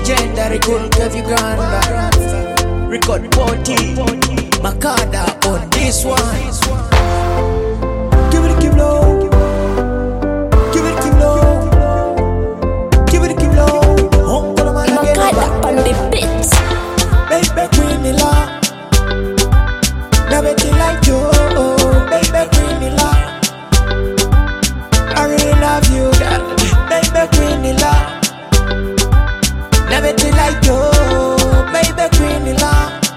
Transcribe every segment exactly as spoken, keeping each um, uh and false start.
legendary cool Kev Uganda. Record forty, Makada on this one. Give it, give low. Give it, give low. Give it, give low. Makada on the beat. Baby Queenie La, never till like you. Baby Queenie La, I really love you, girl. Baby Queenie La, never till like you. Baby Queenie La,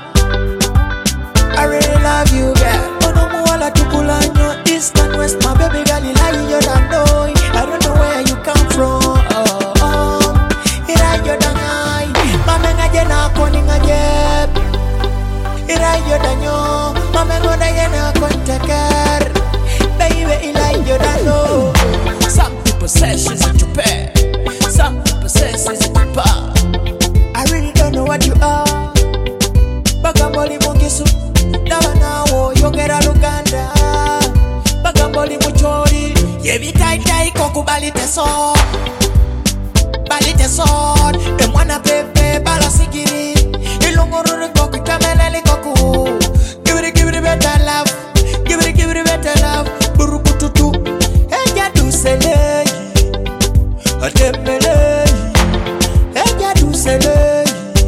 I really love you, girl. Oh no, muala tukulanyo, east and west, my baby girl, you lie, you don't know. I don't know where you come from. Oh, oh, ira yo dangai, mama ngaje na koni ngaje. Ira yo danyo, mama ngoda ye na kontakar. Baby, ira yo dano. Some people say she's a tupe, some people say she's a tupa. I really don't know what you are. Bagamboli mungisu, dawa nawo yogera Luganda. Bagamboli muchori, yebi tai tai koku balite so, balite so. Emwana pepe bala sigiri, ilungururi koku tameleli koku. Give it, give it better love, give it, give it better love. Burukututu, eja du sele, atemele, eja du sele.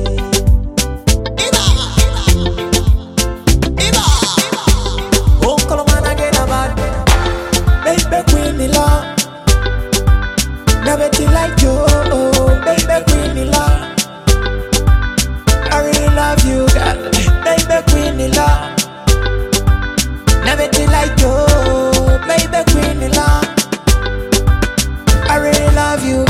Never till like you, baby Queenie La. I really love you, girl, baby Queenie La. Never till like you, baby Queenie La. I really love you.